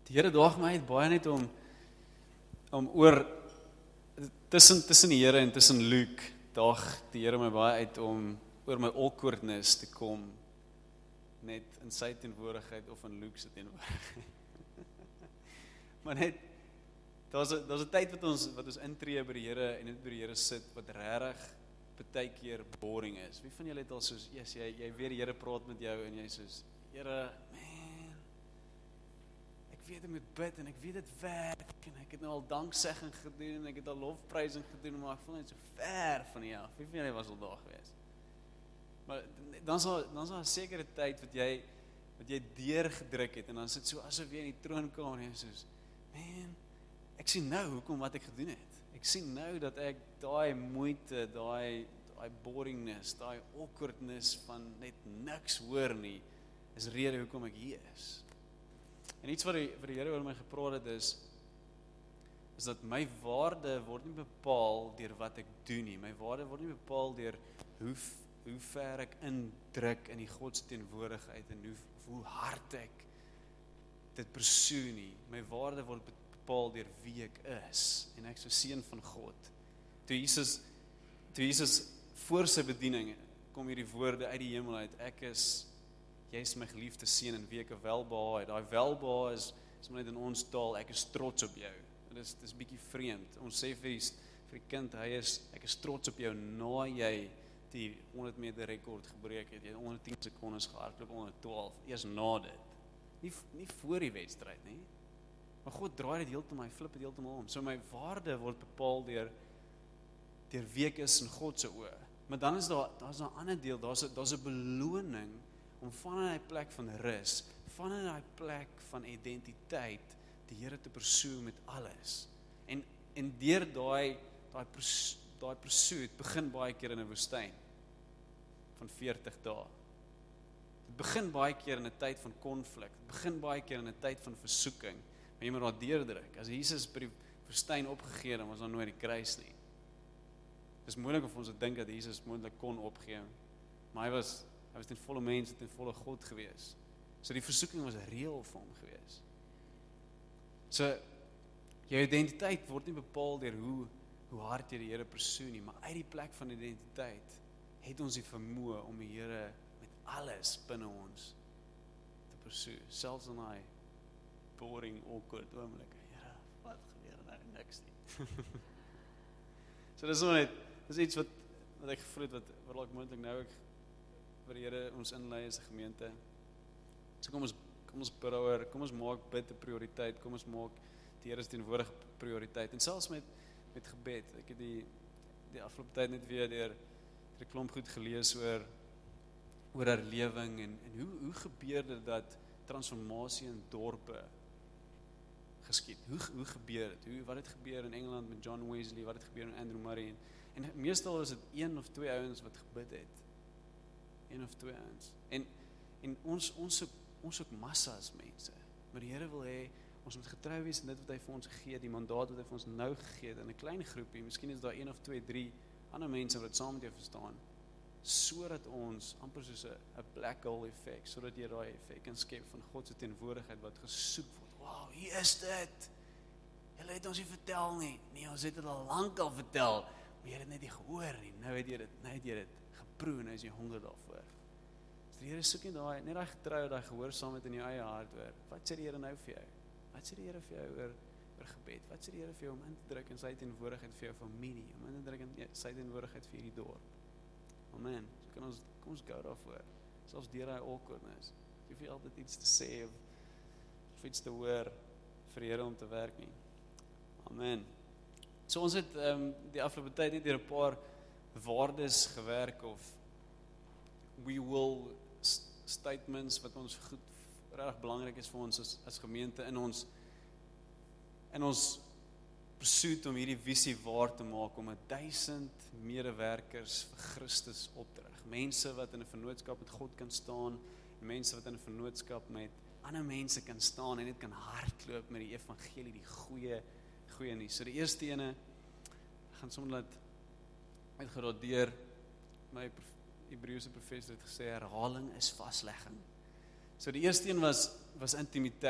Die Here daag my uit baie net om oor tussen die Here en tussen Luke daag die Here my baie uit om oor my awkwardness te kom net in sy teenwoordigheid of in Luke se teenwoordigheid. Maar net daar's 'n tyd wat ons intree by die Here en net by die Here sit wat regtig baie keer boring is. Wie van julle het al soos jy weet die Here praat met jou en jy soos Here, ek weet ek moet bid en ek weet dit werk en ek het nou al danksegging gedoen en ek het al lofprysing gedoen, maar ek voel net so ver van U af. Wie van julle was al daar gewees? Maar dan sal 'n sekere tyd wat jy deurgedruk het en dan sit so asof jy in die troonkamer en soos, ek sien nou hoekom wat ek gedoen het. Ek sien nou dat ek daai moeite, daai boringness, daai awkwardness van net niks hoor nie, is rede hoekom ek hier is. En iets wat die Here oor my gepraat het is dat my waarde word nie bepaal deur wat ek doen nie. My waarde word nie bepaal deur hoe ver ek indruk in die God se teenwoordigheid en hoe hard ek dit pursue nie. My waarde word bepaal deur wie ek is en ek is 'n seun van God. Toe Jesus voor sy bediening kom hierdie woorde uit die hemel uit, jy is my geliefde seun en wie ek welbehae het. Daai welbehae is maar net in ons taal, ek is trots op jou. Dit is bietjie vreemd. Ons sê vir die kind, ek is trots op jou na jy die 100 meter rekord gebreek het. Jy het onder 10 sekondes gehardloop, onder 12, eers na dit. Nie voor die wedstryd nie. Maar God draai dit heeltemal, hy flip dit heeltemal om. So my waarde word bepaal deur wie ek is in God se oë. Maar dan is daar's 'n ander deel, daar's 'n beloning om van in daai plek van rus, van in daai plek van identiteit, die Here te pursue met alles. En deur daai pursuit begin baie keer in 'n woestyn van 40 dae. Dit begin baie keer in 'n tyd van konflik, dit begin baie keer in 'n tyd van versoeking, maar jy moet daar deurdruk. As Jesus by die woestyn opgegee het, dan was daar nooit die kruis nie. Dit is moeilik of ons dink dat Jesus moontlik kon opgee, maar hy was ten volle mens, ten volle God gewees. So die versoeking was reël vir hom gewees. So jou identiteit word nie bepaal deur hoe hard jy die Here pursue nie, maar uit die plek van identiteit het ons die vermoë om die Here met alles binne ons te pursue, selfs in daai boring, awkward oomblikke. Here, wat gebeur nou? Niks nie. So dis iets wat ek gevoel het, wat dalk moontlik nou ek vir die Here ons inlei as 'n gemeente. So kom ons bid daaroor, kom ons maak bid 'n prioriteit, kom ons maak die Here se teenwoordigheid prioriteit. En selfs met gebed. Ek het die afgelope tyd net weer deur 'n klomp goed gelees oor herlewing en hoe gebeur dit dat transformasie in dorpe geskied? Hoe gebeur dit? Wat het gebeur in Engeland met John Wesley, wat het gebeur in Andrew Murray? En meestal is dit 1 of 2 ouens wat gebid het. 1 of 2 ouens. En ons soek massas mense. Maar die Here wil hê ons moet getrou wees in dit wat hy vir ons gegee het, die mandaat wat hy vir ons nou gegee het in 'n klein groepie. Miskien is daar 1 of 2, 3 ander mense wat saam met jou verstaan, sodat ons amper soos 'n black hole effek, sodat jy daai effek kan skep van God se teenwoordigheid wat gesoek word. Wow, hier is dit. Julle het ons nie vertel nie. Nee, ons het dit al lank al vertel. Maar jy het dit net nie gehoor nie. Nou het jy dit geproe en nou is jy honger daarvoor. So die Here soek net daai getrou, daai gehoorsaamheid in jou eie hart oor. Wat sê die Here nou vir jou? Wat sê die Here vir jou oor gebed? Wat sê die Here vir jou om in te druk in sy teenwoordigheid vir jou familie, om in te druk in sy teenwoordigheid vir hierdie dorp? Amen. So kom ons gou daarvoor. Selfs deur daai awkwardness. Jy hoef nie altyd iets te sê of iets te hoor vir die Here om te werk nie. Amen. So ons het die afgelope tyd net deur 'n paar waardes gewerk of we will statements wat ons goed regtig belangrik is vir ons as gemeente in ons pursuit om hierdie visie waar te maak om 1000 medewerkers vir Christus op te rig. Mense wat in 'n vennootskap met God kan staan, mense wat in 'n vennootskap met ander mense kan staan en net kan hardloop met die evangelie, die goeie nuus. So die eerste ene gaan sommer laat uitgeradeer. My Hebreëse professor het gesê herhaling is vaslegging. So die eerste een was intimiteit.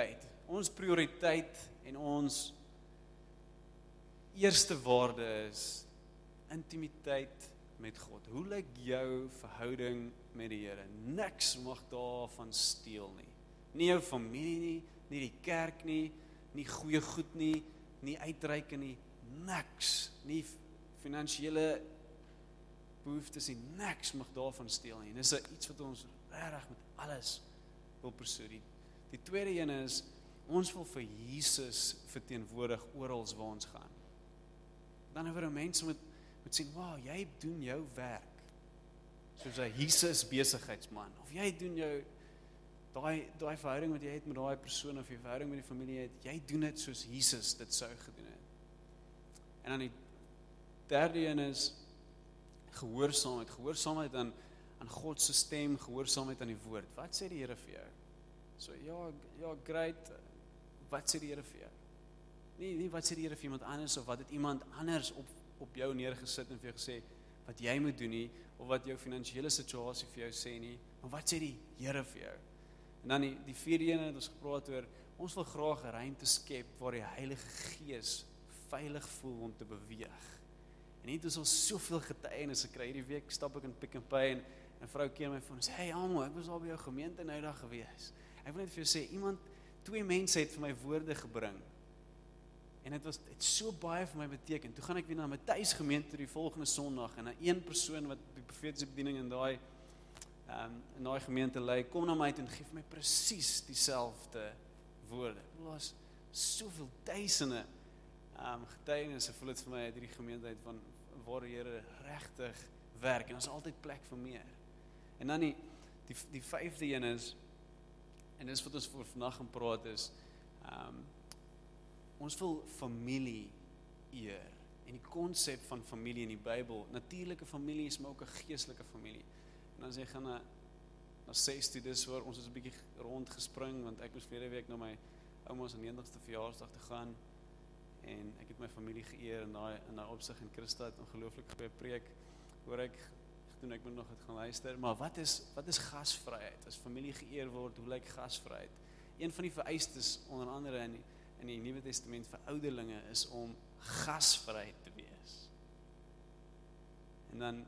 ons prioriteit en ons eerste waarde is intimiteit met God. Hoe lyk jou verhouding met die Here? Niks mag daarvan steel nie. Nie jou familie nie die kerk nie goeie goed nie uitreike nie, niks, nie finansiële behoeftes nie, niks mag daarvan steel nie. Dis iets wat ons regtig met alles wil pursue. Die tweede een is, ons wil vir Jesus verteenwoordig oral waar ons gaan. Dan oor mense moet sien, wow, jy doen jou werk, soos 'n Jesus besigheidsman, of jy doen jou, daai verhouding wat jy het met daai persoon, of jy verhouding met die familie het, jy doen dit soos Jesus dit sou gedoen het. En dan die derde een is, gehoorsaamheid aan God se stem, gehoorsaamheid aan die woord. Wat sê die Here vir jou? So, ja, great, wat sê die Here vir jou? Nie wat sê die Here vir iemand anders, of wat het iemand anders op jou neergesit en vir jou gesê, wat jy moet doen nie, of wat jou finansiële situasie vir jou sê nie, maar wat sê die Here vir jou? En dan die vierde een het ons gepraat oor, ons wil graag 'n ruimte skep waar die Heilige Gees veilig voel om te beweeg. En het ons al soveel getuienis gekry. Hierdie week stap ek in Pick n Pay en 'n vrou keer my van sê, hey Amo, ek was al by jou gemeente nou dag gewees. Ek wil net vir jou sê, twee mense het vir my woorde gebring. En het so baie vir my beteken. Toe gaan ek weer na my tuisgemeente die volgende Sondag en 'n een persoon wat die profetiese bediening in daai gemeente lei, kom na my toe en gee vir my presies dieselfde woorde. Dit was soveel duisende getuienisse, voel dit vir my uit hierdie gemeente uit van waar die Here regtig werk en ons altyd plek vir meer. En dan die vyfde een is, en dis wat ons voor vandag gaan praat is, ons wil familie eer. En die konsep van familie in die Bybel, natuurlike familie is maar ook 'n geestelike familie. En as jy gaan na 6 toe, dis waar ons is 'n bietjie rondgespring, want ek moes verlede week na my ouma se 90ste verjaarsdag te gaan, en ek het my familie geëer in daai opsig in Christa het ongelooflik goeie preek, hoor ek, toen ek moet nog het gaan luister, maar wat is gasvryheid? As familie geëer word, hoe lyk gasvryheid? Een van die vereistes, onder andere in die Nuwe Testament vir ouderlinge, is om gasvry te wees. En dan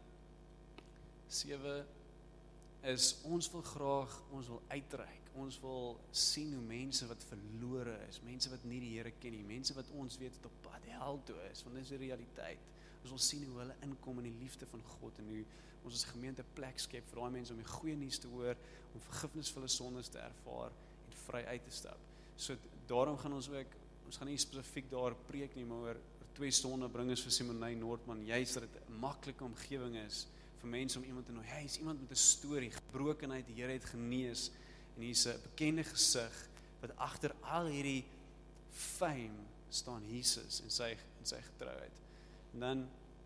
7 is, ons wil uitreik, ons wil sien hoe mense wat verlore is, mense wat nie die Here ken nie, mense wat ons weet wat op pad hel toe is, want dit is die realiteit. Ons wil sien hoe hulle inkom in die liefde van God en hoe ons as gemeente plek skep vir daai mense om die goeie nuus te hoor, om vergifnis vir hulle sondes te ervaar en vry uit te stap. So daarom gaan ons gaan nie spesifiek daar preek nie, maar oor 2 sonde bring ons vir Simonay Noordman, juist dat dit 'n maklike omgewing is vir mense om iemand te nooi. Hy is iemand met 'n storie, gebrokenheid, die Here het genees en hier's 'n bekende gesig wat agter al hierdie fame staan Jesus en sy getrouheid. En dan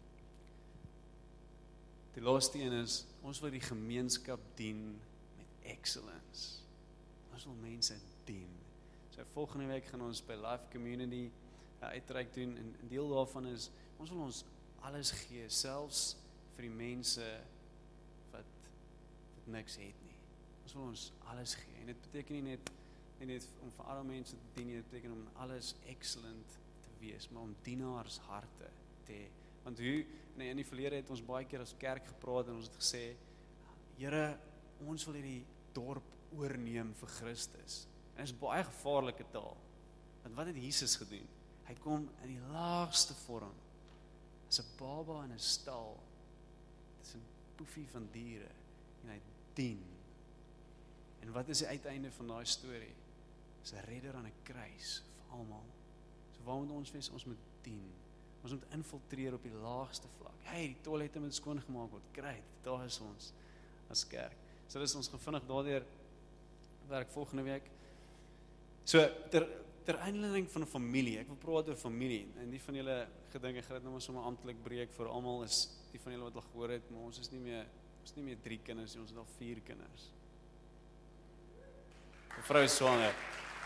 die laaste een is, ons wil die gemeenskap dien met excellence. Ons wil mense dien. So volgende week gaan ons by Life Community uitreik doen en deel daarvan is, ons wil ons alles gee, selfs vir die mense wat niks het nie. Ons wil ons alles gee. En dit beteken nie net om vir alle mense te dien, dit beteken om alles excellent te wees, maar om dienaars harte te hê. Want in die verlede het ons baie keer as kerk gepraat en ons het gesê, Here, ons wil hierdie dorp oorneem vir Christus. En dit is baie gevaarlike taal. Want wat het Jesus gedoen? Hy kom in die laagste vorm, as 'n baba in 'n stal, tussen poefie van diere, en hy dien. En wat is die uiteinde van daai storie? Is 'n redder aan 'n kruis vir almal. So waar moet ons wees? Ons moet dien. Ons moet infiltreer op die laagste vlak. Hey, die toilette moet skoongemaak word. Great, daar is ons as kerk. So dis ons gaan vinnig daardeur werk volgende week. So ter aanleiding van 'n familie. Ek wil praat oor familie. En die van julle gedink ek gaan dit nou maar sommer amptelik breek vir almal, is die van julle wat al gehoor het, maar ons is nie meer 3 kinders nie, ons het al 4 kinders. 'n Vrou is swanger.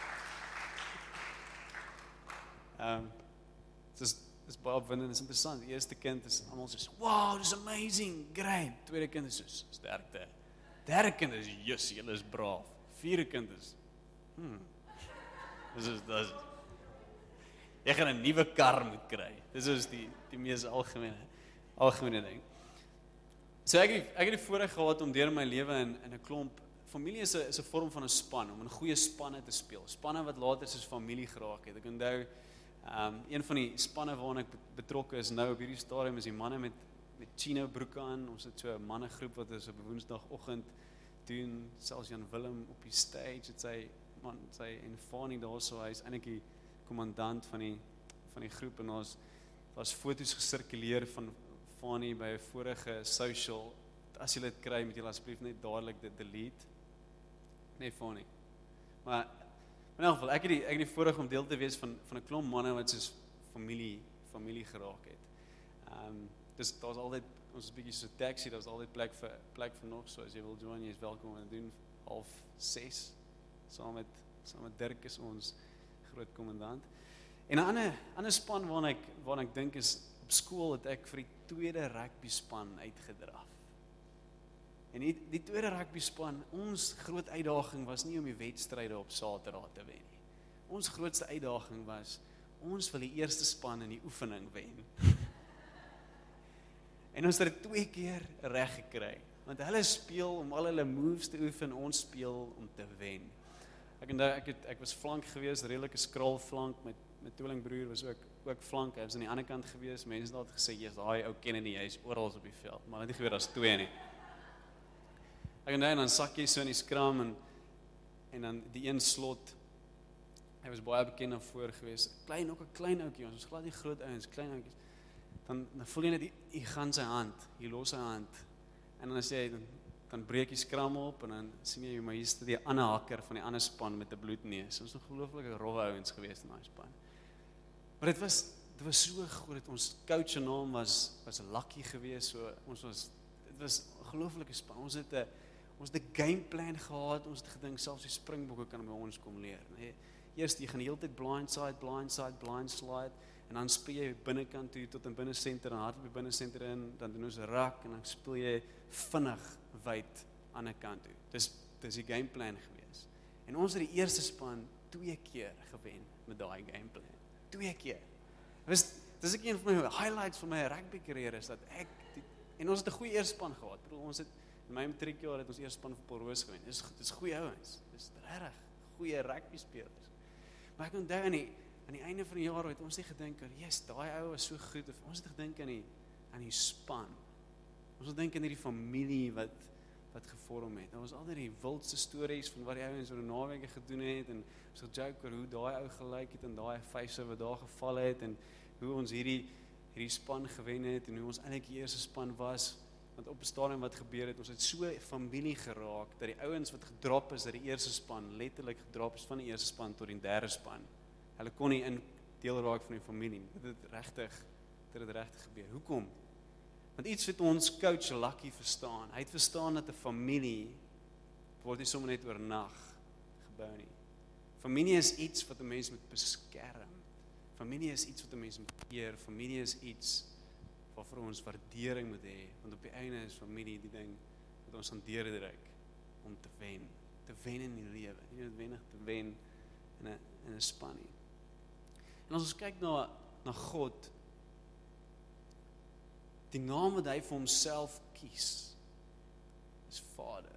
Dit is baie opwindend, is interessant. Die eerste kind is almal soos, wow, this is amazing, great. Tweede kind is soos, sterkte. Derde kind is, yes, julle is braaf. Vierde kind is, Dis jy gaan 'n nuwe kar moet kry. Dis is die mees algemene ding. So ek het die voorreg gehad om deur my lewe in 'n klomp familie is 'n vorm van 'n span, om in goeie spanne te speel. Spanne wat later soos familie geraak het. Ek onthou een van die spanne waarna ek betrokke is nou op hierdie stadium is die manne met chino broeke aan. Ons het so 'n mannegroep wat ons op Woensdagoggend doen, selfs Jan Willem op die stage, het sy en Fani daarso, hy is eintlik die kommandant van die groep en daar's foto's gesirkuleer van Fani by 'n vorige social. As jy dit kry, moet jy asseblief net dadelik dit delete. Nee, Fani. Maar in elk geval, ek het die voorreg om deel te wees van 'n klomp manne wat soos familie geraak het. Dus daar's altyd, ons is 'n bietjie so taxi, daar's altyd plek vir nog, so as jy wil join, jy is welkom om te doen 5:30, saam met Dirk is ons groot kommandant. En 'n ander span waarna ek dink is, op skool het ek vir die tweede rugby span uitgedraf. En die tweede rugby span, ons groot uitdaging was nie om die wedstryde op Saterdag te wen nie. Ons grootste uitdaging was, ons wil die eerste span in die oefening wen. En ons het dit 2 keer reg gekry, want hulle speel om al hulle moves te oefen, ons speel om te wen. Ek was flank gewees, redelike skraal flank, met tweelingbroer was ook flank, hy was aan die ander kant gewees, mense het gesê, jy's daai ou Kennedy, hy is oral op die veld, maar dit het nie gebeur as 2 nie. En dan sak jy so in die skram en dan die een slot, hy was baie bekend daarvoor gewees, ook 'n klein ouetjie, ons was glad nie groot ouens, klein ouetjies, dan voel jy net, hy gaan sy hand, hy los sy hand, en dan sê hy, dan breek die skram op, en dan sien jy, maar hier is die ander hakker van die ander span met 'n bloedneus, ons was ongelooflike rowwe ouens gewees in daai span. Maar dit was so goed, ons coach se naam was Lucky gewees, so dit was 'n ongelooflike span, ons het 'n gameplan gehad, ons het gedink, selfs die Springbokke kan by ons kom leer. Nee, eerst, jy gaan die hele tyd blindside, en dan speel jy binnekant toe tot in binnensenter, en hardloop by binnensenter in, dan doen ons rak, en dan speel jy vinnig wyd aan die kant toe. Dis die gameplan gewees. En ons het die eerste span 2 keer gewen met daai gameplan. 2 keer. Dis ek een van my highlights van my rugby carrière is dat en ons het 'n goeie eerste span gehad. Ek bedoel, ons het in my matriekjaar het ons eerste span vir Paul Roos gewen. Dis goeie ouens. Dis regtig goeie rugby spelers. Maar ek onthou aan die einde van die jaar het ons nie gedink, "Yes, daai ou is so goed." Ons het gedink aan die span. Ons het gedink aan hierdie familie wat gevorm het. Daar was altyd die wildste stories van wat die ouens oor die naweke gedoen het en ons het joke oor hoe daai ou gelyk het en daai 5 wat daar geval het en hoe ons hierdie span gewen het en hoe ons eintlik die eerste span was. Want op 'n stadium wat gebeur het, ons het so familie geraak dat die ouens wat gedrop is uit die eerste span, letterlik gedrop is van die eerste span tot die derde span. Hulle kon nie in deel raak van die familie. Dit het regtig gebeur. Hoekom? Want iets wat ons coach Lucky verstaan. Hy het verstaan dat 'n familie word nie sommer net oornag gebou nie. Familie is iets wat 'n mens moet beskerm. Familie is iets wat 'n mens moet eer. Familie is iets waarvoor ons waardering moet hê. Want op die einde is familie die ding wat ons aan deurdruk om te wen. Te wen in die lewe. Nie noodwendig te wen in 'n span nie. En as ons kyk na God, die naam wat hy vir homself kies, is Vader.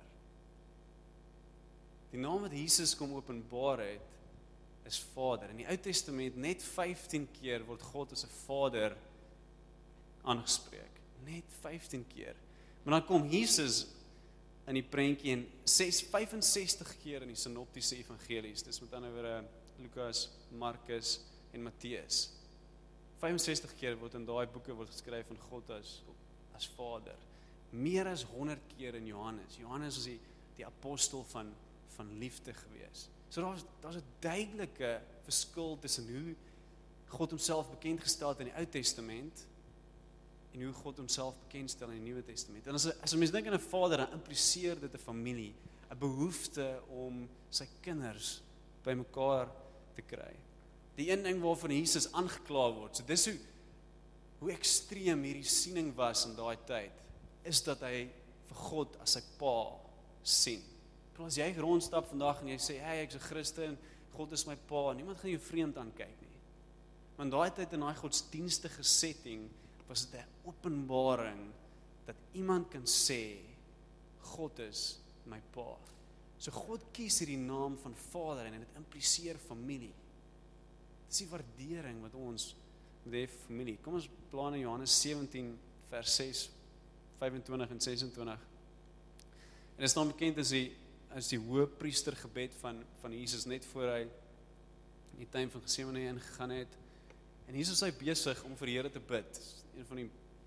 Die naam wat Jesus kom openbaar het, is Vader. In die Ou Testament, net 15 keer word God as 'n Vader aangespreek. Net 15 keer. Maar dan kom Jesus in die prentjie en 65 keer in die sinoptiese evangelies. Dis met ander woorde Lukas, Markus en Matteus. 65 keer word in daai boeke word geskryf van God as Vader. Meer as 100 keer in Johannes. Johannes is die apostel van liefde gewees. So daar's 'n duidelike verskil tussen hoe God homself bekend gestel het in die Ou Testament en hoe God homself bekendstel in die Nuwe Testament. En as 'n mens dink aan 'n vader, dan impliseer dit 'n familie, 'n behoefte om sy kinders bymekaar te kry. Die een ding waarvan Jesus aangekla word, so dis hoe ekstreem hierdie siening was in daai tyd, is dat hy vir God as sy pa sien. As jy rondstap vandag en jy sê, hey, ek's 'n Christen, God is my pa, niemand gaan jou vreemd aankyk nie. Want daai tyd in daai godsdienstige setting, was dit 'n openbaring, dat iemand kan sê, God is my pa. So God kies hierdie naam van Vader, en dit impliseer familie. Dis die waardering wat ons met die familie. Kom ons bla in Johannes 17, vers 6, 25 en 26. En dit is dan bekend as die hoëpriester gebed van Jesus, net voor hy in die tuin van Getsemane ingegaan het. En hier is hy besig om vir die Here te bid. Een van die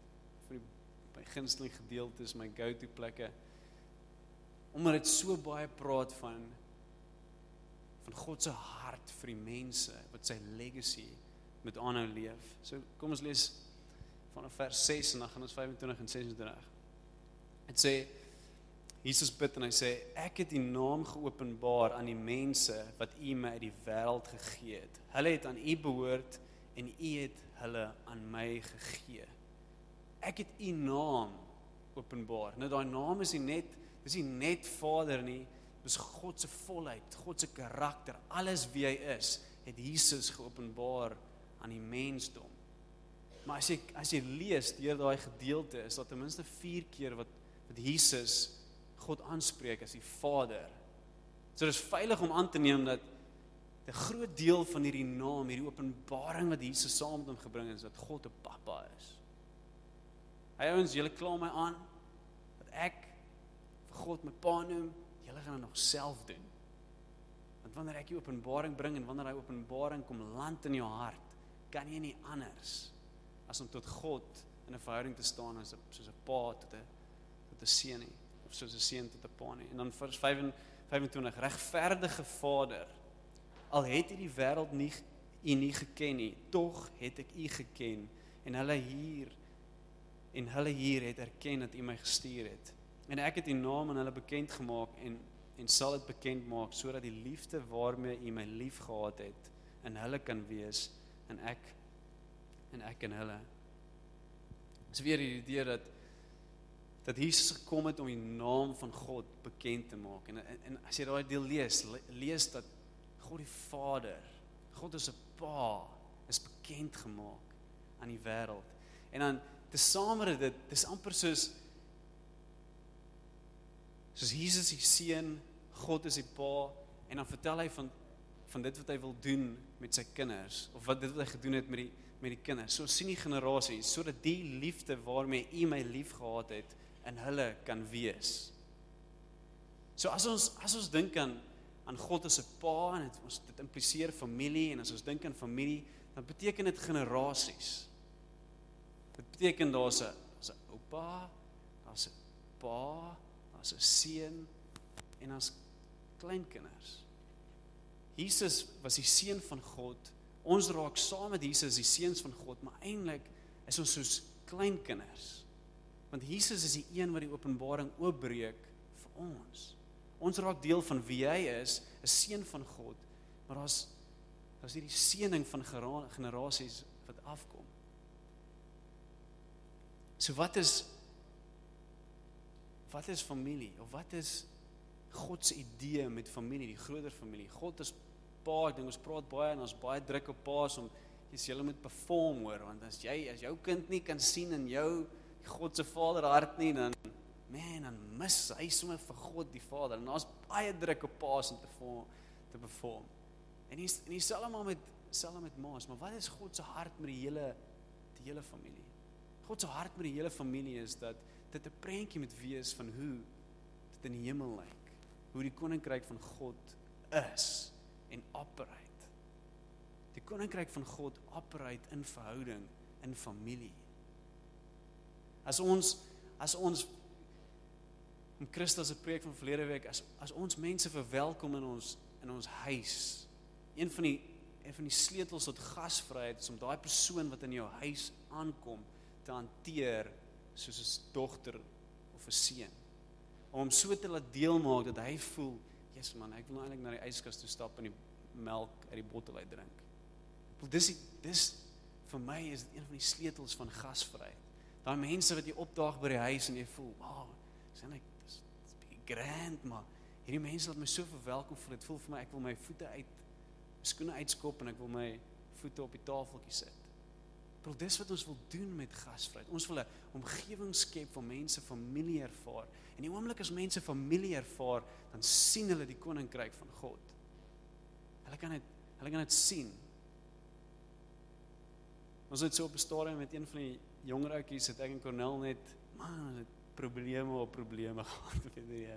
my gunsteling gedeeltes, my go-to plekke. Omdat dit so baie praat van God se hart vir die mense, wat sy legacy met aanhou leef. So kom ons lees vanaf vers 6 en dan gaan ons 25 en 26. Het sê, Jesus bid en hy sê, ek het die naam geopenbaar aan die mense wat u my uit die wêreld gegee het. Hulle het aan u behoort en u het hulle aan my gegee. Ek het u naam openbaar. Nou daai naam is dis nie net Vader nie, dis God se volheid, God se karakter, alles wie hy is, het Jesus geopenbaar aan die mensdom. Maar as jy lees deur daai gedeelte, is daar ten minste 4 keer wat Jesus God aanspreek as die Vader. So dis veilig om aan te neem dat 'n groot deel van hierdie naam, hierdie openbaring wat Jesus saam met hom gebring het, is dat God 'n Papa is. Hy ouens, julle kla my aan dat ek vir God my pa noem, julle gaan dit nog self doen. Want wanneer ek die openbaring bring en wanneer hy openbaring kom land in jou hart, kan jy nie anders as om tot God in 'n verhouding te staan soos 'n pa tot 'n seun nie, of soos 'n seun tot 'n pa nie. En dan vers 25, regverdige Vader, al het u die wêreld nie geken nie, tog het ek u geken, en hulle hier het erken dat u my gestuur het. En ek het die naam aan hulle bekend gemaak en sal dit bekend maak, sodat die liefde waarmee u my lief gehad het, in hulle kan wees, en ek in hulle. Dis weer die idee dat Jesus gekom het om die naam van God bekend te maak. En as jy daai deel lees dat God die Vader, God is 'n pa, is bekend gemaak aan die wêreld. En dan tesame dit, dis amper soos Jesus die seun, God is die pa, en dan vertel hy van dit wat hy wil doen met sy kinders, of dit wat hy gedoen het met die kinders. So sien die generasies, sodat die liefde waarmee u my lief gehad het, in hulle kan wees. So as ons dink aan God as 'n pa, en dit impliseer familie, en as ons dink aan familie, dan beteken dit generasies. Dit beteken daar's 'n oupa, daar's 'n pa, daar's 'n seun, en daar's kleinkinders. Jesus was die seun van God, ons raak saam met Jesus die seuns van God, maar eintlik is ons soos kleinkinders. Want Jesus is die een wat die openbaring oopbreek vir ons. Ons raak deel van wie hy is, 'n seun van God, maar daar's hierdie seëning van generasies wat afkom. So wat is familie, of wat is God se idee met familie, die groter familie? God is pa, ek dink ons praat baie en ons baie druk op pa's om jy moet perform, hoor, want as jou kind nie kan sien in jou God se Vader hart nie, dan mis hy sommer vir God die Vader, en daar's baie druk op pa's om te perform. En dieselfde maar met ma's, maar wat is God se hart met die hele familie? God se hart met die hele familie is dat dit 'n prentjie moet wees van hoe dit in die hemel lyk, hoe die koninkryk van God is en operate. Die koninkryk van God operate in verhouding, in familie. As ons om Christus se preek van verlede week, as ons mense verwelkom in ons huis, een van die sleutels tot gasvryheid is om daai persoon wat in jou huis aankom te hanteer soos 'n dogter of 'n seun. Om hom so te laat deel maak dat hy voel, yes man, ek wil nou eintlik na die yskas toe stap en die melk uit die bottel uit drink. Dis vir my is dit een van die sleutels van gasvryheid. Daai mense wat jy opdaag by die huis en jy voel, wow, dis bietjie grand, maar hierdie mense laat my so verwelkom voel, dit voel vir my, ek wil my voete skoene uitskop en ek wil my voete op die tafeltjie sit. Maar dis wat ons wil doen met gasvryheid. Ons wil 'n omgewing skep waar mense familie ervaar. En die oomblik as mense familie ervaar, dan sien hulle die koninkryk van God. Hulle kan dit sien. Ons het so op 'n stadium met een van die jonger ouetjies, het ek en Cornel net, het probleme op probleme gehad, weet jy.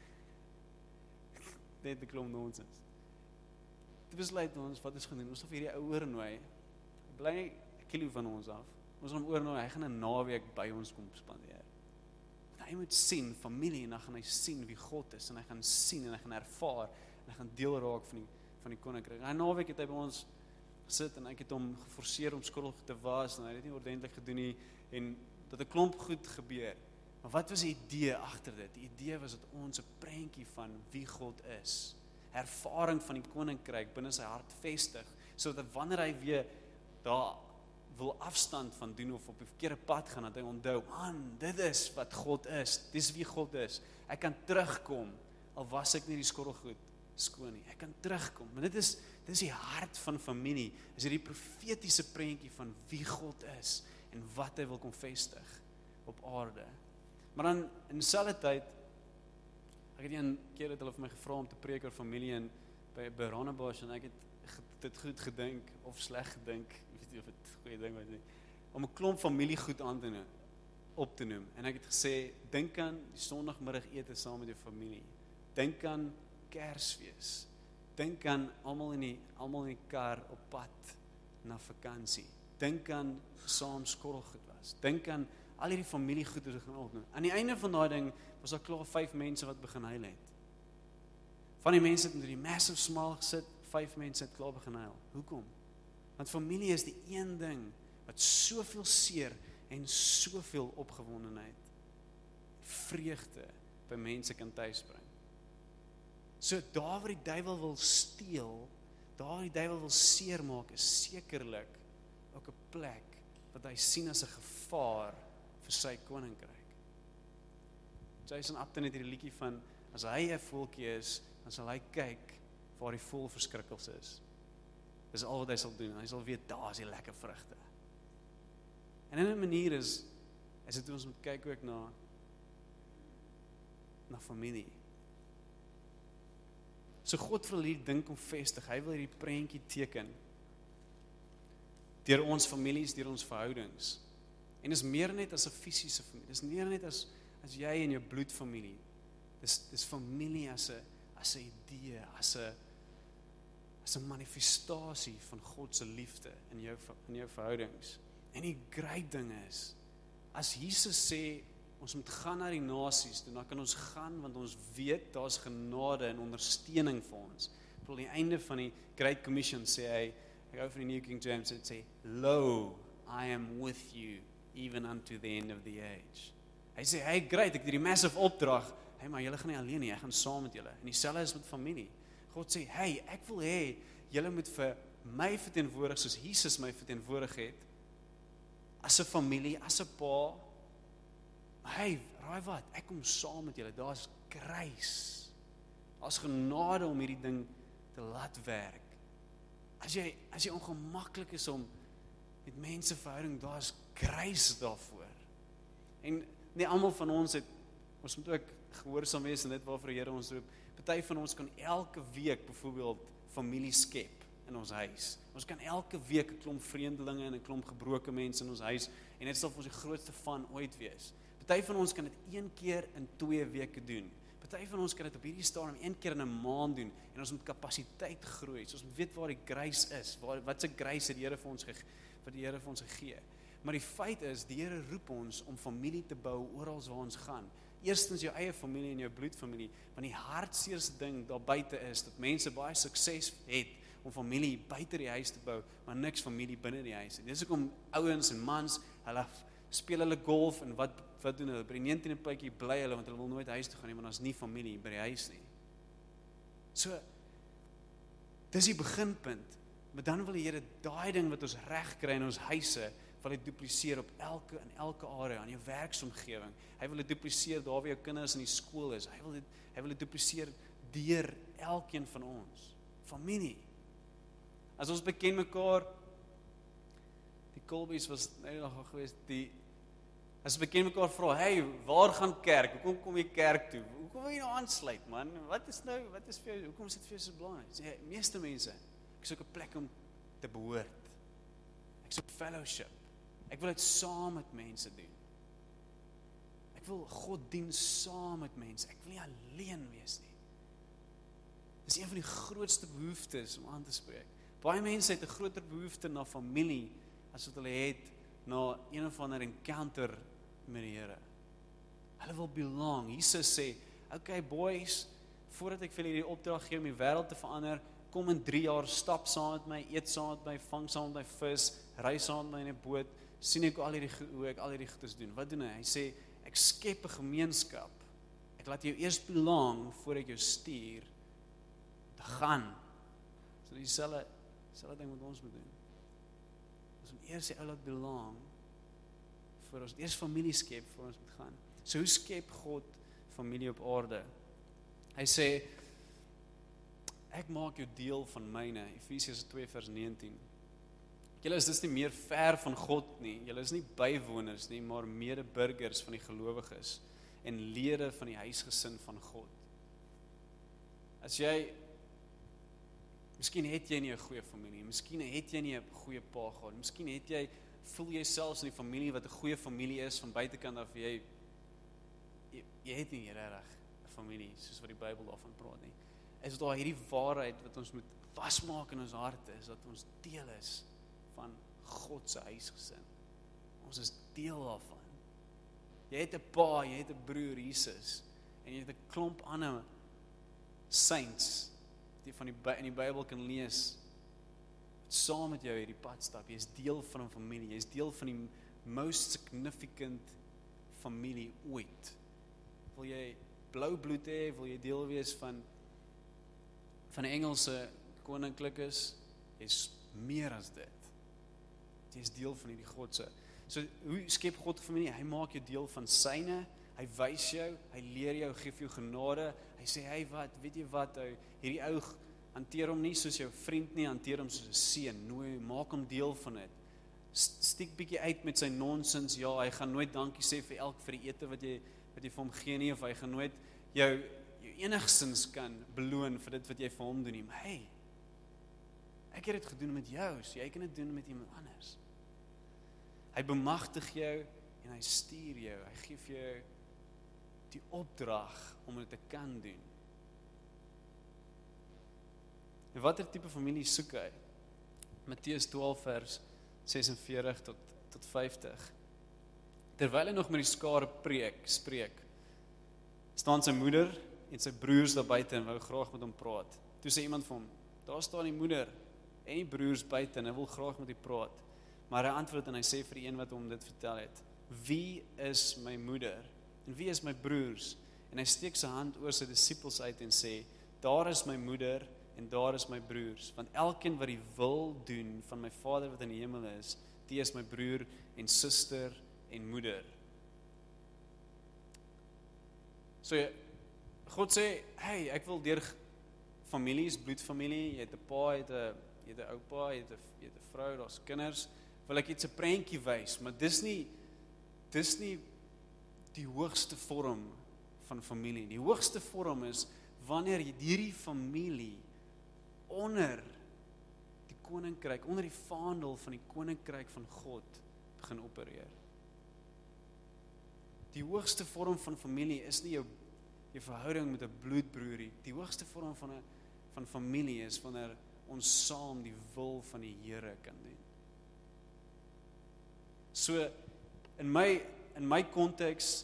Net 'n klomp nonsens. Dit besluit ons, wat is gedoen? Ons het vir hierdie ou oornooi, bly 'n kilo van ons af. Ons gaan hom oornooi, hy gaan 'n naweek by ons kom spandeer. Hy moet sien familie en dan gaan hy sien wie God is en hy gaan sien en hy gaan ervaar en hy gaan deel raak van die koninkryk. En 'n naweek het hy by ons gesit en ek het hom geforseer om skottelgoed te was en hy het nie ordentlik gedoen nie en dat 'n klomp goed gebeur. Maar wat was die idee agter dit? Die idee was dat ons 'n prentjie van wie God is, ervaring van die koninkryk binne sy hart vestig, sodat wanneer hy weer daar wil afstand van doen of op die verkeerde pad gaan, dat hy onthou, dit is wat God is, dis wie God is. Ek kan terugkom, al was ek nie die skottelgoed skoon nie. Ek kan terugkom. Maar dit is die hart van familie, is hierdie profetiese prentjie van wie God is en wat hy wil kom vestig op aarde. Maar dan in dieselfde tyd, ek het een keer het hulle vir my gevra om te preek oor familie by Ranabash en ek het dit goed gedink of sleg gedink, weet nie of dit goeie ding was nie, om 'n klomp familiegoed op te noem. En ek het gesê, dink aan die Sondagmiddag ete saam met jou familie. Dink aan Kersfees. Dink aan almal in die kar op pad na vakansie. Dink aan saam skottelgoed was. Dink aan al hierdie familiegoed wat gaan opnoem. Aan die einde van daai ding was daar klaar 5 mense wat begin huil het. Van die mense het met die massive smile gesit, 5 mense het klaar begin huil. Hoekom? Want familie is die een ding wat soveel seer en soveel opgewondenheid, vreugde by mense kan tuisbring. So daar waar die duiwel wil steel, daar waar die duiwel wil seermaak, is sekerlik ook 'n plek wat hy sien as 'n gevaar vir sy koninkryk. Jason Upton het hierdie liedjie van, as hy 'n voeltjie is, dan sal hy kyk waar die voël verskrikkels is. Dis al wat hy sal doen, hy sal weet, daar is die lekker vrugte. En in 'n manier is dit ons moet kyk ook na familie. So God wil hierdie ding kom vestig, hy wil hierdie prentjie teken, deur ons families, deur ons verhoudings. En dis meer net as 'n fisiese familie, dis meer net as jy en jou bloedfamilie. Dis familie as 'n idee, as 'n manifestasie van God se liefde in jou verhoudings. En die great ding is, as Jesus sê, ons moet gaan na die nasies, dan kan ons gaan, want ons weet, daar is genade en ondersteuning vir ons. Op die einde van die Great Commission sê hy, ek hou van die New King James, het sê, Lo, I am with you, even unto the end of the age. Hy sê, hey, great, ek het hierdie massive opdrag, hey, maar julle gaan nie alleen nie, ek gaan saam met julle. En dieselfde is met familie. God sê, hey, ek wil hê, julle moet vir my verteenwoordig, soos Jesus my verteenwoordig het, as 'n familie, as 'n pa. Hey, raai wat, ek kom saam met julle, daar's grace. Daar's genade om hierdie ding te laat werk. As jy ongemaklik is om met mense verhouding, daar's grace daarvoor. En nie almal van ons moet ook gehoorsaam wees en dit waarvoor die Here ons roep. Party van ons kan elke week byvoorbeeld familie skep in ons huis. Ons kan elke week 'n klomp vreemdelinge en 'n klomp gebroke mense in ons huis en dit sal vir ons die grootste van ooit wees. Party van ons kan dit 1 keer in 2 weke doen. Party van ons kan dit op hierdie stadium 1 keer in 'n maand doen en ons moet kapasiteit groei. So ons moet weet waar die grace is, wat se grace het die Here vir ons gegee. Maar die feit is, die Here roep ons om familie te bou oral waar ons gaan. Eerstens jou eie familie en jou bloedfamilie, want die hartseerste ding daar buite is dat mense baie sukses het om familie buite die huis te bou, maar niks familie binne die huis. En dis hoekom ouens en mans, hulle speel hulle golf en wat doen hulle? By die 19e plekkie bly hulle want hulle wil nooit huis toe gaan nie, want ons nie familie by die huis nie. So dis die beginpunt. Maar dan wil die Here daai ding wat ons reg kry in ons huise, wil hy dupliseer op elke area, in jou werksomgewing. Hy wil dit dupliseer daar waar jou kinders in die skool is. Hy wil dit dupliseer deur elkeen van ons. Familie. As ons beken mekaar, die Colbys was nou nog geweest, as ons beken mekaar vra, hey, waar gaan kerk? Hoekom kom jy kerk toe? Hoekom wil jy nou aansluit, man? Wat is vir jou, hoekom is dit vir jou so belangrik? Sê, meeste mense, ek soek 'n plek om te behoort. Ek soek fellowship. Ek wil dit saam met mense doen. Ek wil God dien saam met mense. Ek wil nie alleen wees nie. Dis een van die grootste behoeftes om aan te spreek. Baie mense het 'n groter behoefte na familie as wat hulle het na een of ander encounter met die Here. Hulle wil belong. Jesus sê, okay boys, voordat ek vir julle die opdrag gee om die wêreld te verander, kom in 3 jaar, stap saam met my, eet saam met my, vang saam met my vis, ry saam met my in 'n boot, sien ek hoe ek al hierdie goedes doen. Wat doen hy? Hy sê, ek skep 'n gemeenskap. Ek laat jou eers belong voor ek jou stuur te gaan. So dieselfde ding wat ons moet doen. Ons moet eers die ou laat belong voor ons eers familie skep voor ons moet gaan. So hoe skep God familie op aarde? Hy sê, ek maak jou deel van myne, Efesiërs 2 vers 19. Julle is dus nie meer ver van God nie, julle is nie bywoners nie, maar medeburgers van die gelowiges en lede van die huisgesin van God. As jy, miskien het jy nie 'n goeie familie, miskien het jy nie 'n goeie pa gehad, miskien voel jy selfs in die familie wat 'n goeie familie is, van buitekant af, jy het nie regtig 'n familie, soos wat die Bybel daarvan praat nie. Is daar hierdie waarheid wat ons moet vasmaak in ons harte, is dat ons deel is van God se huisgesin. Ons is deel daarvan. Jy het 'n pa, jy het 'n broer, Jesus, en jy het 'n klomp ander saints, die van in die Bybel kan lees, wat saam met jou hierdie pad stap. Jy is deel van 'n familie, jy is deel van die most significant familie ooit. Wil jy blou bloed hê, wil jy deel wees van 'n Engelse koninklik is, jy is meer as dit. Jy is deel van hierdie God se. So, hoe skep God familie? Hy maak jou deel van syne, hy wys jou, hy leer jou, gee jou genade, hy sê, hey weet jy wat, hierdie ou, hanteer hom nie soos jou vriend nie, hanteer hom soos 'n seun, nooi, maak hom deel van dit. Stiek bietjie uit met sy nonsens, ja, hy gaan nooit dankie sê vir die ete wat jy vir hom gee nie, of hy gaan nooit jou enigstens kan beloon vir dit wat jy vir hom doen nie, maar hey, ek het dit gedoen met jou, so jy kan dit doen met iemand anders. Hy bemagtig jou en hy stuur jou, hy gee vir jou die opdrag om dit te kan doen. En watter tipe familie soek hy? Matteus 12 vers 46 tot 50. Terwyl hy nog met die skare spreek, staan sy moeder en sy broers daar buite en wou graag met hom praat. Toe sê iemand vir hom, daar staan die moeder en die broers buite en hy wil graag met hom praat. Maar hy antwoord en hy sê vir die een wat hom dit vertel het, wie is my moeder en wie is my broers? En hy steek sy hand oor sy disippels uit en sê, daar is my moeder en daar is my broers, want elkeen wat die wil doen van my Vader wat in die hemel is, die is my broer en suster en moeder. So, God sê, hey, ek wil deur families, bloedfamilie, jy het 'n pa, jy het 'n oupa, jy het 'n vrou, daar's kinders, wil ek iets 'n prentjie wys, maar dis nie die hoogste vorm van familie. Die hoogste vorm is wanneer jy hierdie familie onder die koninkryk, onder die vaandel van die koninkryk van God begin opereer. Die hoogste vorm van familie is nie jou verhouding met 'n bloedbroerie. Die hoogste vorm van familie is wanneer ons saam die wil van die Here kan doen. So in my konteks,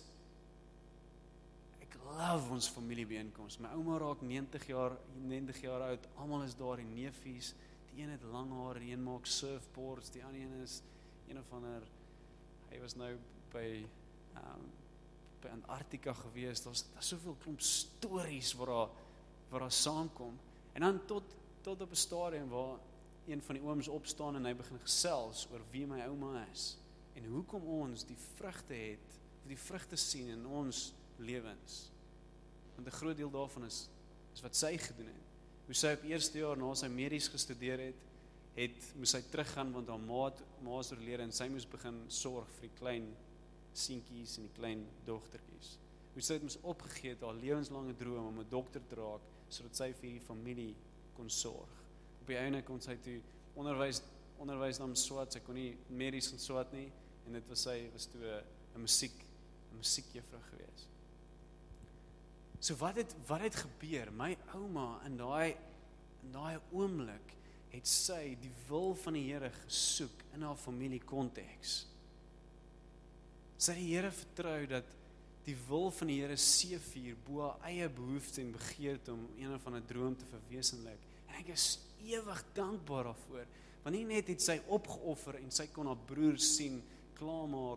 ek love ons familiebyeenkoms. My ouma raak 90 jaar oud, almal is daar, die neefies, die een het lang hare, die een maak surfboards, die ander een is een of ander, hy was nou by Antarktika gewees, daar's soveel klomp stories waar daar saamkom, en dan tot op 'n stadium waar een van die ooms opstaan en hy begin gesels oor wie my ouma is, en hoekom ons die vrugte sien in ons lewens, want 'n groot deel daarvan is wat sy gedoen het, hoe sy op eerste jaar na sy medies gestudeer het, moes sy teruggaan, want haar ma is oorlede, en sy moes begin sorg vir die klein seentjies en die klein dogtertjies. Hoe sy het moes opgegee het, haar lewenslange droom om 'n dokter te raak, sodat sy vir die familie kon sorg. Op die einde kon sy toe onderwys dan swat, sy kon nie medies gaan swat nie, en dit was toe 'n musiekjuffrou gewees. So wat het gebeur? My ouma in daai oomblik het sy die wil van die Here gesoek in haar familiekonteks. Sy het die Here vertrou dat die wil van die Here seëvier bo haar eie behoefte en begeerte om een of ander droom te verwesenlik. En ek is ewig dankbaar daarvoor, want nie net het sy opgeoffer en sy kon haar broers sien klaarmaak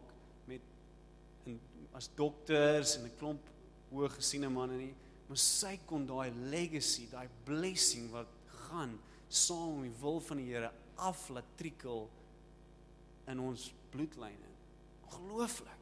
as dokters en 'n klomp hooggesiene manne nie, maar sy kon daai legacy, daai blessing wat gaan saam met die wil van die Here af laat trikel in ons bloedlyne. Ongelooflik.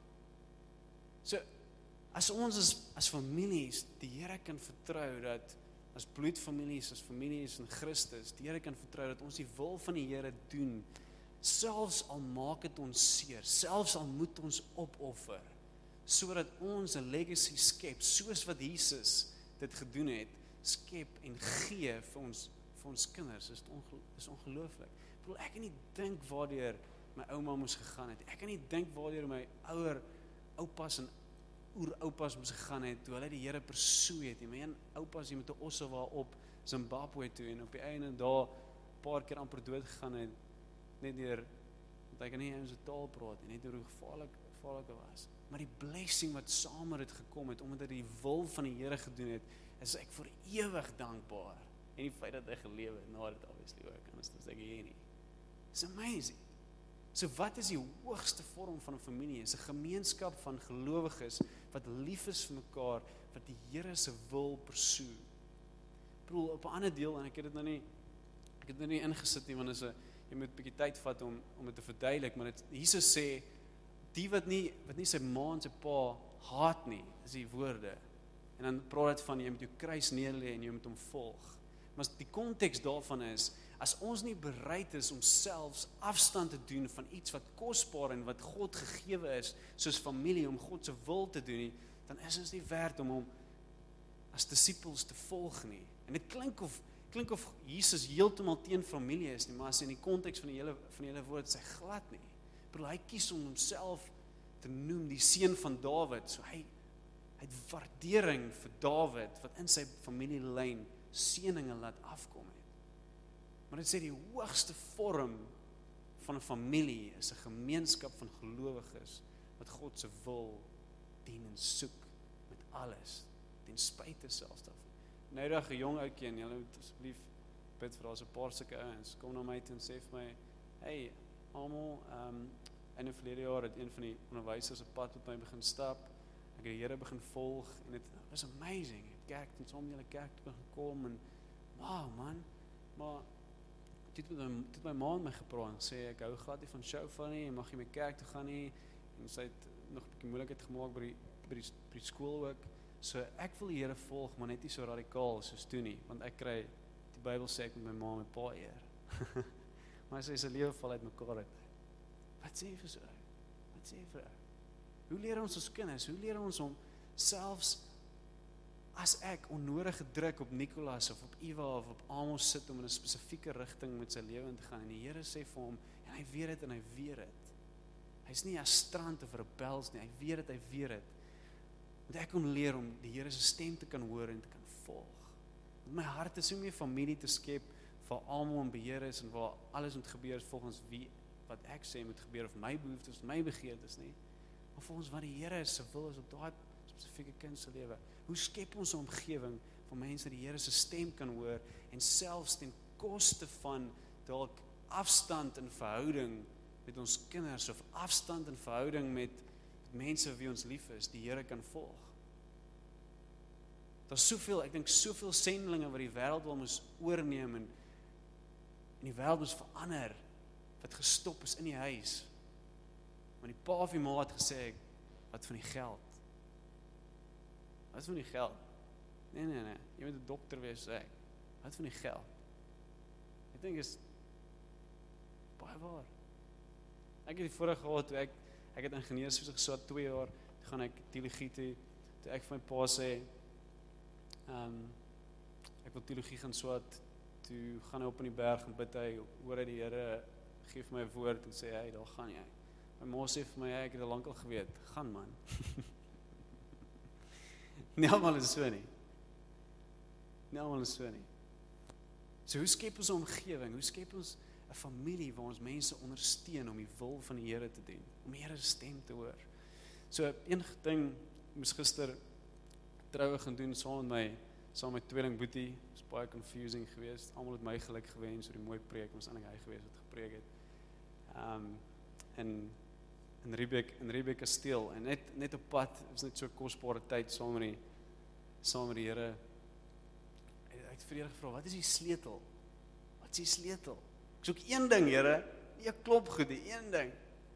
So, as ons as families die Here kan vertrou dat, as bloedfamilies, as families in Christus, die Here kan vertrou dat ons die wil van die Here doen, selfs al maak dit ons seer, selfs al moet ons opoffer, sodat ons 'n legacy skep, soos wat Jesus dit gedoen het, skep en gee vir ons kinders, is ongelooflik. Ek kan nie dink waardeur my ouma moes gegaan het, ek kan nie dink waardeur my oupas en oeroupas moes gegaan het, toe hulle die Here persoe het, my een oupas hier met 'n Ossewa op Zimbabwe toe, en op die einde daar, paar keer amper dood gegaan het, net deur, want hy kan nie eens 'n taal praat, en net deur hoe gevaarlik was. Maar die blessing wat saam met dit gekom het, omdat hy die wil van die Here gedoen het, is ek vir ewig dankbaar. En die feit dat hy gelewe het, na dit obviously ook, anders is ek hier nie. It's amazing. So wat is die hoogste vorm van 'n familie? Is 'n gemeenskap van gelowiges, wat lief is vir mekaar, wat die Here se wil persoe. Op 'n ander deel, en ek het dit nou nie ingesit nie, want jy moet 'n bietjie tyd vat om dit te verduidelik, maar Jesus sê, die wat nie sy ma en sy pa haat nie, is die woorde. En dan praat dit van, jy moet jou kruis neerlê en jy moet hom volg. Maar die konteks daarvan is, as ons nie bereid is om selfs afstand te doen van iets wat kosbaar en wat God gegewe is, soos familie, om God se wil te doen nie, dan is ons nie werd om hom as disippels te volg nie. En dit klink of Jesus heeltemal teen familie is nie, maar as in die konteks van die hele woord sê glad nie. Hy kies om homself te noem die seun van Dawid, so hy het waardering vir Dawid, wat in sy familielyn seëninge laat afkom het. Maar dit sê die hoogste vorm van 'n familie is 'n gemeenskap van gelowiges, wat God se wil dien en soek met alles, ten spyte selfs daarvan. Noudag 'n jong ouetjie, en julle moet asseblief bid vir daar so 'n paar sulke ouens, kom na my toe en sê vir my, hey, almal, in 'n verlede jaar het een van die onderwysers op pad met my begin stap, ek het die Here begin volg, en dit was amazing, kerk, en saam met julle kerk toe begin kom, en wow man, maar het my ma met my gepraat, en sê, ek hou glad nie van shofar nie, en mag jy my kerk toe gaan nie, en sy het nog 'n bietjie moeilikheid gemaak by die skool ook, so ek wil die Here volg, maar net nie so radikaal soos toe nie, want ek kry, die Bybel sê ek met my ma en my pa eer, maar sy se lewe val uit mekaar uit. Wat sê jy vir so? Wat sê jy vir haar? Hoe leer ons kinders? Hoe leer ons om selfs as ek onnodige druk op Nicolas of op Eva of op Amos sit om in 'n spesifieke rigting met sy lewe te gaan, en die Here sê vir hom, en hy weet dit en hy weet dit. Hy's nie astrant of rebels nie, hy weet dit. Want ek kon leer om die Here se stem te kan hoor en te kan volg. My hart is nie meer familie te skep waar almal in beheer is en waar alles moet gebeur volgens wat ek sê moet gebeur, of my behoeftes, my begeertes nie, maar volgens wat die Here se wil is op daai spesifieke kind se lewe. Hoe skep ons 'n omgewing waar mense die Here se stem kan hoor, en selfs ten koste van dalk afstand in verhouding met ons kinders, of afstand in verhouding met mense wie ons lief is, die Here kan volg. Daar's soveel, ek dink soveel sendelinge wat die wêreld wil moes oorneem, en die wêreld moes verander, wat gestop is in die huis. Maar die pa of die ma het gesê, wat van die geld? Wat van die geld? Nee, jy moet 'n dokter wees, sê ek. Wat van die geld? Ek dink waar. Ek het die voorreg gehad, toe ek het ingenieurswese geswat 2 jaar, toe gaan ek teologie toe ek vir my pa sê, ek wil teologie gaan swat, toe gaan hy op in die berg en bid hy, hoor hy die Here, gee vir my 'n woord, en sê hy, daar gaan jy. My ma sê vir my, ek het al lank al geweet, gaan man. Nie almal is so nie. Nie almal is so nie. So hoe skep ons 'n omgewing, hoe skep ons 'n familie waar ons mense ondersteun om die wil van die Here te doen, om die Here se stem te hoor. So een ding, ek moes gister troue gaan doen saam met my tweeling Boetie, is baie confusing geweest, almal het my geluk gewens oor die mooi preek, ons eintlik hy geweest wat gepreek het. En Riebeek Kasteel, en net op pad, is net so kosbare tyd saam met die Here. Ek het vir die Here gevra, wat is die sleutel? Wat is die sleutel? Ek soek een ding, Here, nie 'n klop goed, die een ding.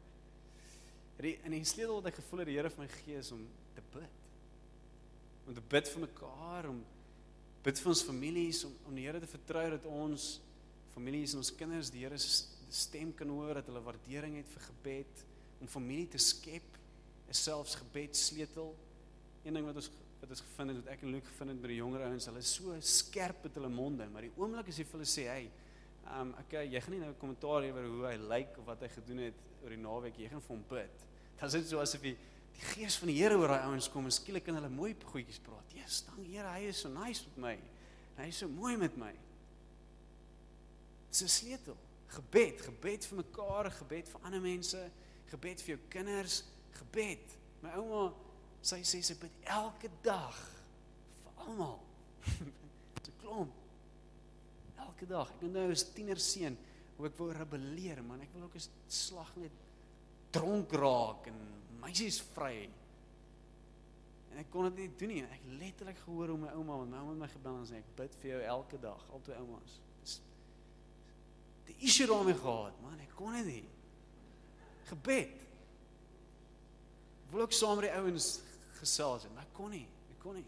En die sleutel wat ek gevoel het die Here vir my gee is om te bid. Om te bid vir mekaar, om bid vir ons families, om die Here te vertrou dat ons families en ons kinders die Here se stem kan hoor, dat hulle waardering het vir gebed, om familie te skep, is selfs gebed sleutel. Een ding wat ons gevind het, wat ek en Luke gevind het by die jonger ouens, hulle is so skerp met hulle monde, maar die oomblik as jy vir hulle sê, hey, okay, jy gaan nie nou 'n kommentaar hê oor hoe hy lyk of wat hy gedoen het oor die naweek, jy gaan vir hom bid. Dan is dit so asof die gees van die Here oor daai ouens kom en skielik kan hulle mooi goedjies praat. Yes, dank Here, hy is so nice met my. Hy is so mooi met my. Dis 'n sleutel. Gebed vir mekaar, gebed vir ander mense, gebed vir jou kinders, gebed. My ouma, sy sê sy bid elke dag vir almal. Dis 'n klomp. Elke dag. Ek nou as tienerseun hoe ek wou rebelleer, man. Ek wil ook 'n slag net dronk raak en meisies vry. En ek kon dit nie doen nie. Ek letterlik gehoor hoe my ouma, want my ouma het my gebel en sê ek bid vir jou elke dag, al 2 oumas. Die issue daarmee gehad, man, ek kon dit nie. Gebed. Ek wil ook saam met die ouens gesels het, maar ek kon nie.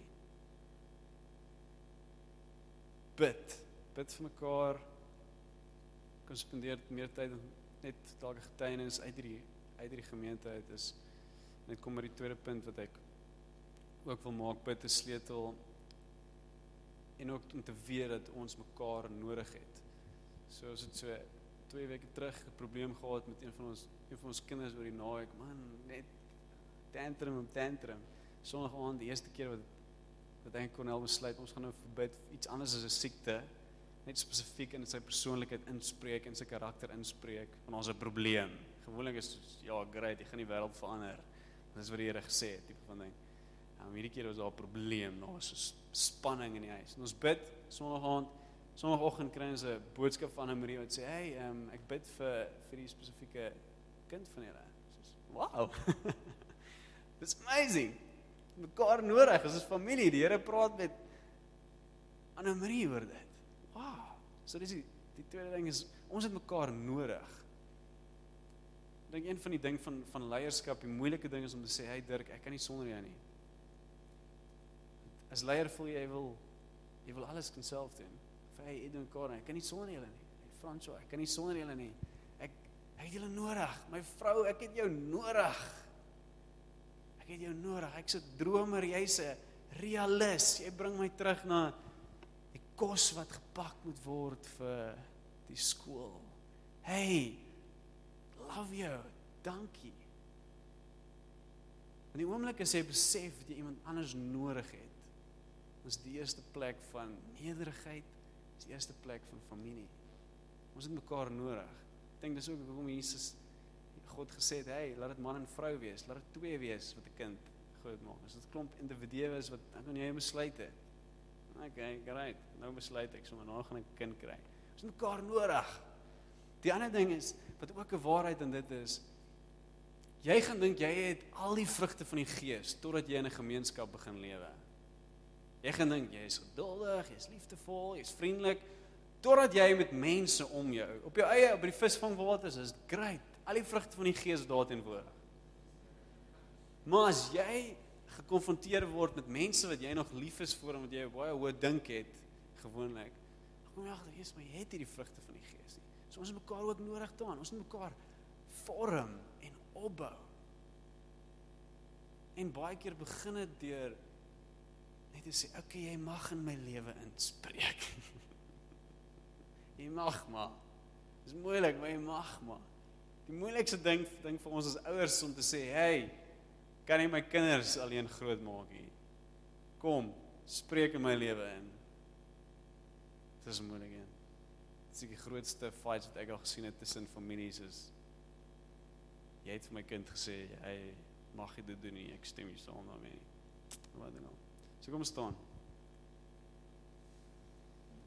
Bid vir mekaar. Kan spandeer meer tyd net dalk 'n getuienis uit die gemeente uit is. Net kom by die tweede punt wat ek ook wil maak, bid 'n sleutel en ook om te weet dat ons mekaar nodig het. So as dit so 2 weke terug 'n probleem gehad met een van ons kinders oor die naweek, man, net tantrum. Sondag aand, die eerste keer wat ek Cornel besluit, ons gaan nou bid iets anders as 'n siekte, net spesifiek in sy persoonlikheid inspreek, in sy karakter inspreek, want ons 'n probleem. Gewoonlik is ja, great, jy gaan die wêreld verander. Dis wat die Here gesê het, tipe van ding. Hierdie keer was daar 'n probleem, daar was so spanning in die huis. En ons bid Sondagoggend kry ons 'n boodskap van Anne-Marie wat sê, hey, ek bid vir die spesifieke kind van julle. Wow. It's amazing. Mekaar nodig, ons is familie. Die Here praat met Anne-Marie oor dit. Wow. So dis die tweede ding is, ons het mekaar nodig. Ek dink een van die ding van leierskap, die moeilike ding is om te sê, hey Dirk, ek kan nie sonder jou nie. As leier voel jy wil alles kan self doen. Hey, ek doen mekaar nie, ek kan nie sonder julle nie. François, ek kan nie sonder julle nie. Ek het julle nodig. My vrou, ek het jou nodig. Ek's 'n dromer, jy's 'n realist. Jy bring my terug na die kos wat gepak moet word vir die skool. Hey, love you, dankie. In die oomblik as jy besef dat jy iemand anders nodig het, is die eerste plek van nederigheid, is die eerste plek van familie. Ons het mekaar nodig. Ek dink dis ook hoekom Jesus God gesê het, hey, laat dit man en vrou wees, laat dit 2 wees wat 'n kind groot maak. As dit klomp individue is wat dan kan jy besluit het. Okay, great. Nou besluit ek sommer nou gaan ek 'n kind kry. Ons het mekaar nodig. Die ander ding is wat ook 'n waarheid in dit is, jy gaan dink jy het al die vrugte van die Gees totdat jy in 'n gemeenskap begin lewe. Jy gaan dink jy is geduldig, jy is liefdevol, jy is vriendelik, totdat jy met mense om jou, op jou eie, op die visvangwaters, is great. Al die vrugte van die Gees daar teenwoordig. Maar as jy gekonfronteer word met mense wat jy nog lief is vir en wat jy baie hoë dink het, gewoonlik, kom jy agter, Jesus, maar jy het hierdie vrugte van die Gees nie. So ons moet mekaar ook nodig daan. Ons moet mekaar vorm en opbou. En baie keer begin dit deur net te sê, okay, jy mag in my lewe inspreek. Jy mag maar. Dit is moeilik, maar jy mag maar. Die moeilikste ding vir ons as ouers om te sê, hey, kan nie my kinders alleen groot maak nie. Kom, spreek in my lewe in. Dit is moeilik, hè. Dit is die grootste fights wat ek al gesien het tussen families is, jy het vir my kind gesê, hy mag jy dit doen nie, ek stem nie saam daarmee nie. Wat dan al. So kom staan.